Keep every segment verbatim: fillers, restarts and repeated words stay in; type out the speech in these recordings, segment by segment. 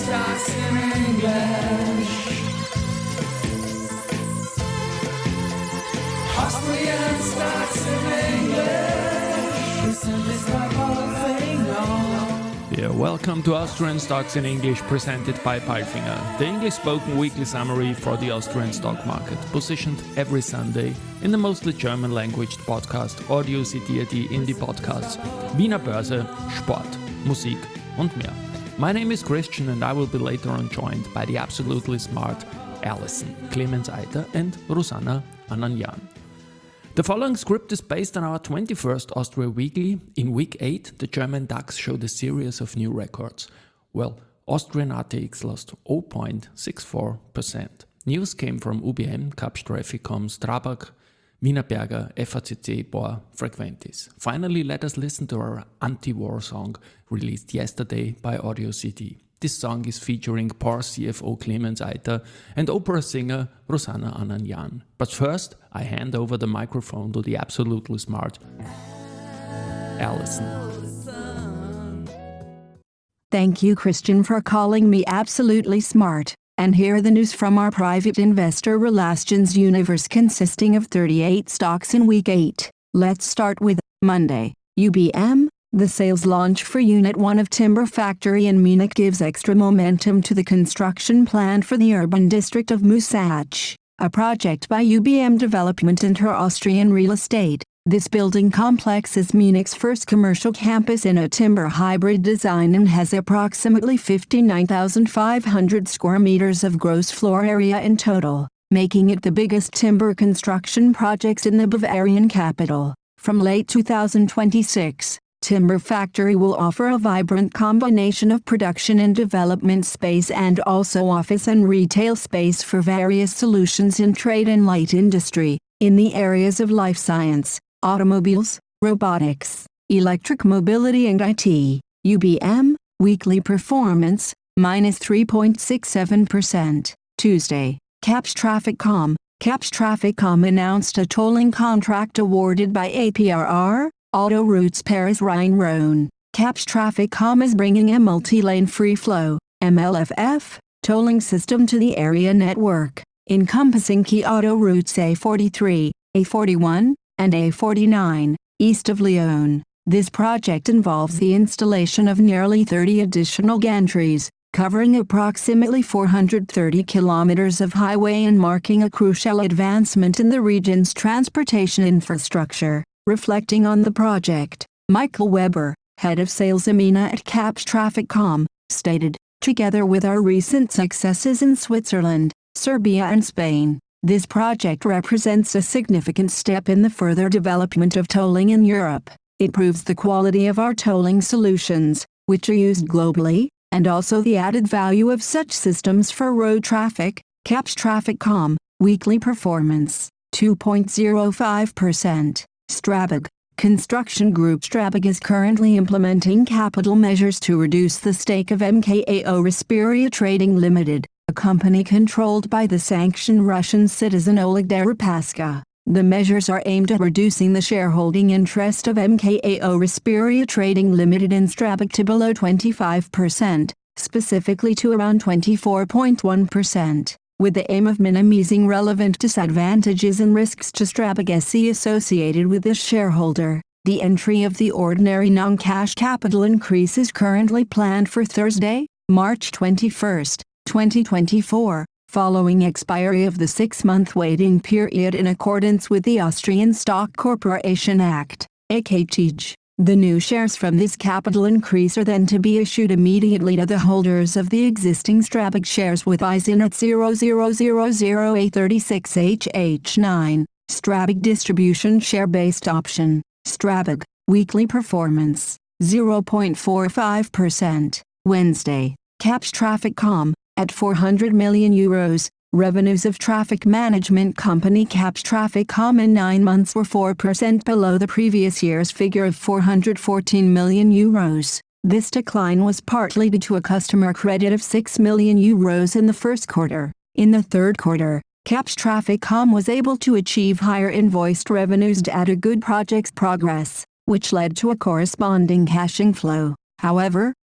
Stocks in English. Austrian stocks in English. Listen, this whole thing on. Yeah, welcome to Austrian Stocks in English, presented by Palfinger, the English-spoken weekly summary for the Austrian stock market, positioned every Sunday in the mostly German-languaged podcast Audio C D die in die Podcasts Wiener Börse, Sport, Musik und mehr. My name is Christian and I will be later on joined by the absolutely smart Alison, Clemens Eiter and Rosanna Ananyan. The following script is based on our twenty-first Austria Weekly. In week eight, the German DAX showed a series of new records. Well, Austrian R T X lost zero point six four percent. News came from U B M, Kapsch Trafficom, Strabag, Wienerberger, F A C C, Bor, Frequentis. Finally, let us listen to our anti-war song released yesterday by Audio C D. This song is featuring P O R C F O Clemens Eiter and opera singer Rosanna Ananyan. But first, I hand over the microphone to the absolutely smart Alison. Thank you, Christian, for calling me absolutely smart. And here are the news from our private investor Relations universe consisting of thirty-eight stocks in week eight. Let's start with Monday. U B M. The sales launch for Unit one of Timber Factory in Munich gives extra momentum to the construction plan for the urban district of Musach, a project by U B M Development and her Austrian Real Estate. This building complex is Munich's first commercial campus in a timber hybrid design and has approximately fifty-nine thousand five hundred square meters of gross floor area in total, making it the biggest timber construction project in the Bavarian capital. From late two thousand twenty-six, Timber Factory will offer a vibrant combination of production and development space and also office and retail space for various solutions in trade and light industry, in the areas of life science, automobiles, robotics, electric mobility and I T. U B M, weekly performance, minus three point six seven percent. Tuesday, Kapsch Trafficom. Kapsch Trafficom announced a tolling contract awarded by A P R R, Autoroutes Paris Rhine-Rhône. Kapsch Trafficom is bringing a multi-lane free-flow, M L F F, tolling system to the area network, encompassing key autoroutes A forty-three, A forty-one, and A forty-nine, east of Lyon. This project involves the installation of nearly thirty additional gantries, covering approximately four hundred thirty kilometers of highway and marking a crucial advancement in the region's transportation infrastructure. Reflecting on the project, Michael Weber, head of sales EMENA at Kapsch Trafficom, stated, "Together with our recent successes in Switzerland, Serbia and Spain, this project represents a significant step in the further development of tolling in Europe. It proves the quality of our tolling solutions, which are used globally, and also the added value of such systems for road traffic." Kapsch Trafficom, weekly performance, two point zero five percent. Strabag. Construction group Strabag is currently implementing capital measures to reduce the stake of M K A O Respiria Trading Limited, a company controlled by the sanctioned Russian citizen Oleg Deripaska. The measures are aimed at reducing the shareholding interest of M K A O Respiria Trading Limited in Strabag to below twenty-five percent, specifically to around twenty-four point one percent. With the aim of minimizing relevant disadvantages and risks to Strabag S E associated with this shareholder. The entry of the ordinary non-cash capital increase is currently planned for Thursday, March twenty-first, twenty twenty-four, following expiry of the six-month waiting period in accordance with the Austrian Stock Corporation Act, A K T J. The new shares from this capital increase are then to be issued immediately to the holders of the existing Strabag shares with I S I N at zero zero zero zero A thirty-six H H nine, Strabag Distribution Share-Based Option, Strabag, weekly performance, zero point four five percent. Wednesday, Kapsch Trafficom, at four hundred million euros. Revenues of traffic management company Kapsch Trafficom in nine months were four percent below the previous year's figure of four hundred fourteen million euros. This decline was partly due to a customer credit of six million euros in the first quarter. In the third quarter, Kapsch Trafficom was able to achieve higher invoiced revenues due to good project progress, which led to a corresponding cash inflow. However,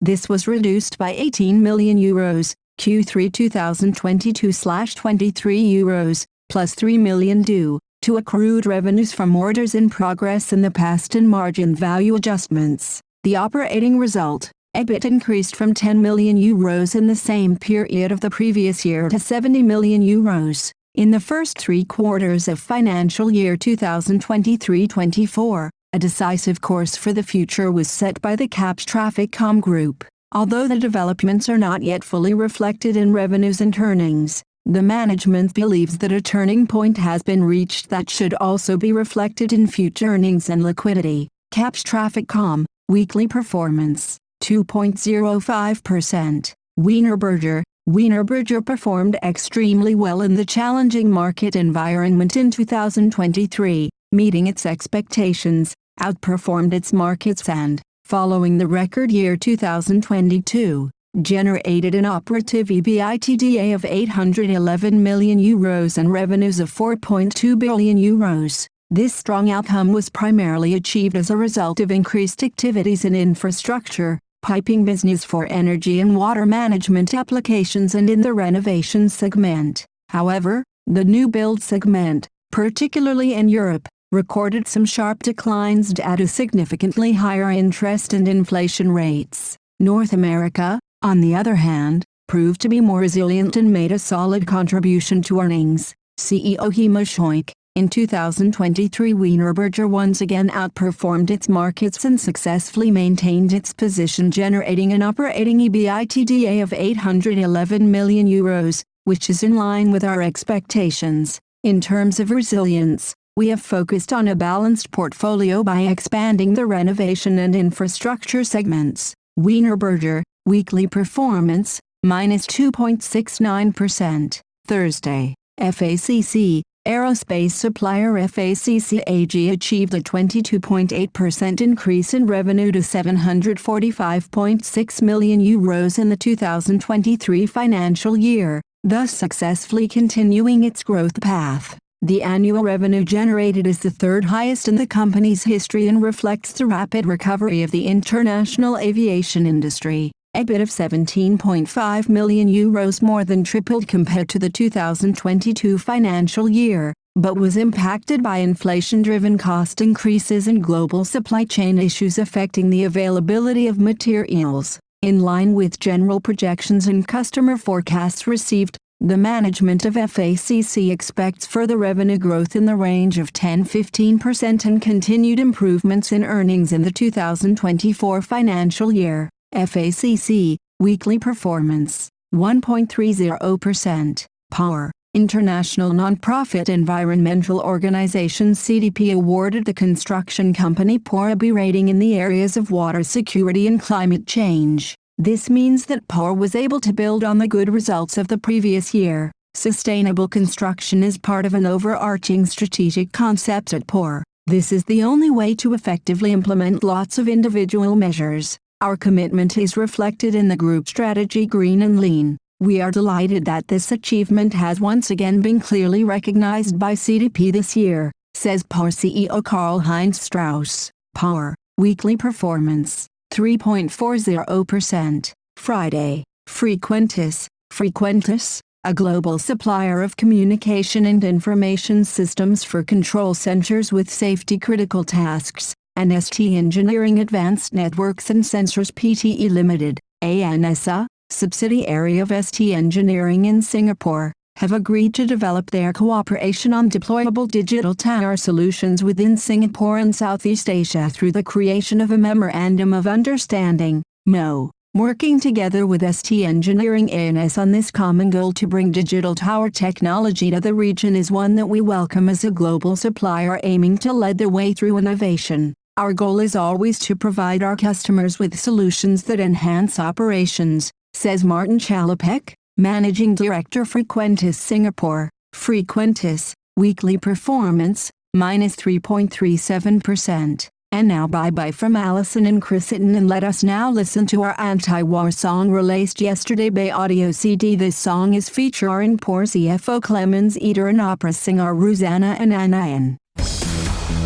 This was reduced by eighteen million euros, Q three twenty twenty-two twenty-three euros, plus three million due to accrued revenues from orders in progress in the past and margin value adjustments. The operating result, EBIT, increased from ten million euros in the same period of the previous year to seventy million euros. In the first three quarters of financial year twenty twenty-three twenty-four, a decisive course for the future was set by the Kapsch Traffic-Com Group. Although the developments are not yet fully reflected in revenues and earnings, the management believes that a turning point has been reached that should also be reflected in future earnings and liquidity. Kapsch Traffic-Com, weekly performance, two point zero five percent. Wienerberger. Wienerberger performed extremely well in the challenging market environment in two thousand twenty-three, meeting its expectations, outperformed its markets and, following the record year two thousand twenty-two, generated an operative EBITDA of eight hundred eleven million euros and revenues of four point two billion euros. This strong outcome was primarily achieved as a result of increased activities in infrastructure, piping business for energy and water management applications and in the renovation segment. However, the new build segment, particularly in Europe, recorded some sharp declines due to significantly higher interest and inflation rates. North America, on the other hand, proved to be more resilient and made a solid contribution to earnings. C E O Hemo Schoik. In two thousand twenty-three, Wienerberger once again outperformed its markets and successfully maintained its position, generating an operating EBITDA of eight hundred eleven million euros, which is in line with our expectations. In terms of resilience, we have focused on a balanced portfolio by expanding the renovation and infrastructure segments. Wienerberger, weekly performance, minus two point six nine percent. Thursday, F A C C. Aerospace supplier F A C C A G achieved a twenty-two point eight percent increase in revenue to seven hundred forty-five point six million euros in the two thousand twenty-three financial year, thus successfully continuing its growth path. The annual revenue generated is the third highest in the company's history and reflects the rapid recovery of the international aviation industry. EBIT of seventeen point five million euros more than tripled compared to the two thousand twenty-two financial year, but was impacted by inflation-driven cost increases and global supply chain issues affecting the availability of materials. In line with general projections and customer forecasts received, the management of F A C C expects further revenue growth in the range of ten to fifteen percent and continued improvements in earnings in the two thousand twenty-four financial year. F A C C, weekly performance, one point three zero percent. Power. International non-profit environmental organization C D P awarded the construction company Por a B rating in the areas of water security and climate change. This means that Por was able to build on the good results of the previous year. Sustainable construction is part of an overarching strategic concept at Por. This is the only way to effectively implement lots of individual measures. Our commitment is reflected in the group strategy Green and Lean. We are delighted that this achievement has once again been clearly recognized by C D P this year, says Por C E O Karl-Heinz Strauss. Por, weekly performance, three point four zero percent. Friday, Frequentis. Frequentis, a global supplier of communication and information systems for control centers with safety-critical tasks, and S T Engineering Advanced Networks and Sensors Pte Limited, A N S A, subsidiary of S T Engineering in Singapore, have agreed to develop their cooperation on deployable digital tower solutions within Singapore and Southeast Asia through the creation of a Memorandum of Understanding, M O. Working together with S T Engineering A N S on this common goal to bring digital tower technology to the region is one that we welcome as a global supplier aiming to lead the way through innovation. Our goal is always to provide our customers with solutions that enhance operations, says Martin Chalopek, Managing Director Frequentis Singapore. Frequentis, weekly performance, minus three point three seven percent. And now bye-bye from Alison and Chris Itten, and let us now listen to our anti-war song released yesterday by Audio C D. This song is featuring Por C F O Clemens Eder and opera singer Rosanna and Anayan.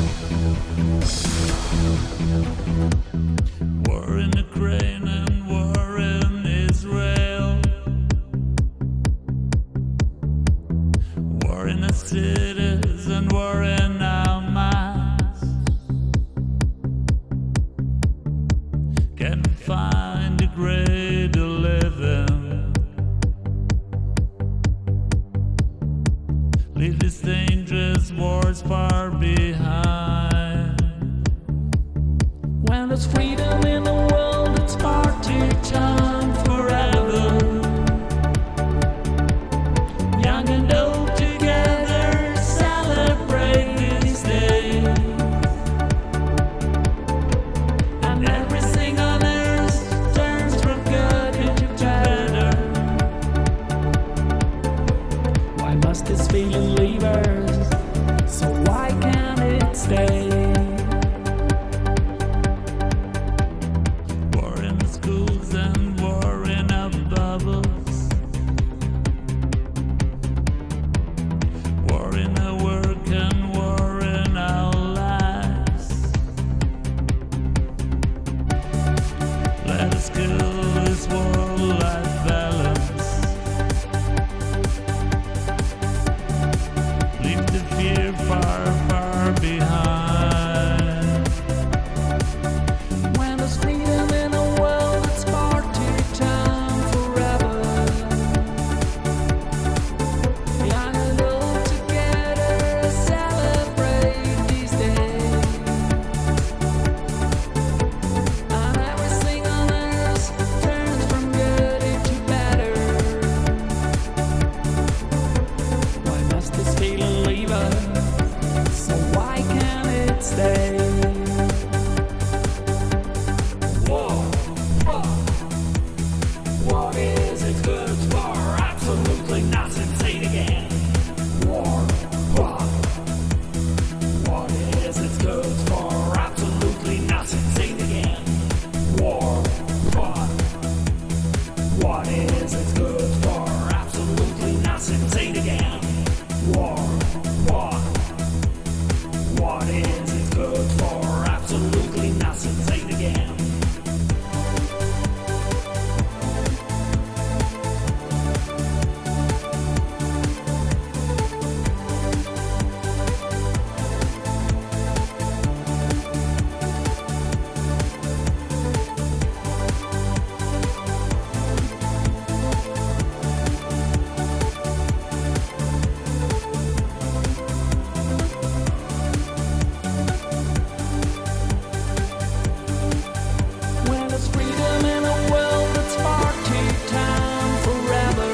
War in Ukraine and war cities and war in our minds. Can find a great to live in. Leave these dangerous wars far behind. When there's freedom in the world, it's party time forever. Young and old together celebrate these days. And everything on earth turns from good into better. Why must this feeling leave us? So why can't it stay? War in the schools and war in our bubbles. War in our work and war in our lives. Let us kill this war-life balance. Leave the fear far, far behind. When there's freedom in the world, it's party time forever. Young and old together celebrate these days. And everything on earth turns from good into better. Why must this feeling leave us? So why can't it stay? War, war. What is it good for? Absolutely nothing. Say it again. War, war. What is it good for? Absolutely nothing. Say it again. War, war. What is it good for? Absolutely nothing. Say it again. War, war. What is it good for? Absolutely nothing. Say it again. When there's freedom in the world, it's party time forever.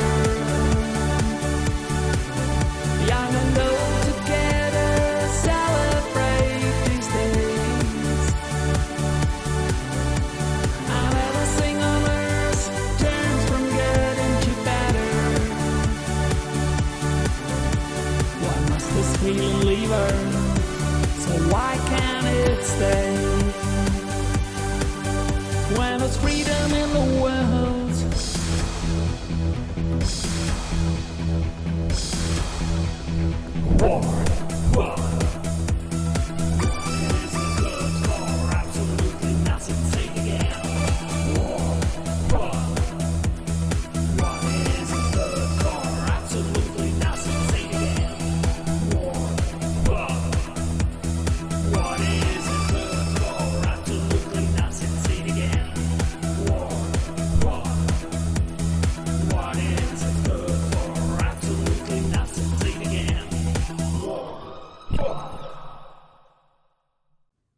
Young and old together celebrate these days. And everything on earth turns from good into better. Why must this feeling leave her? So why can't it stay? When there's freedom in the world, war,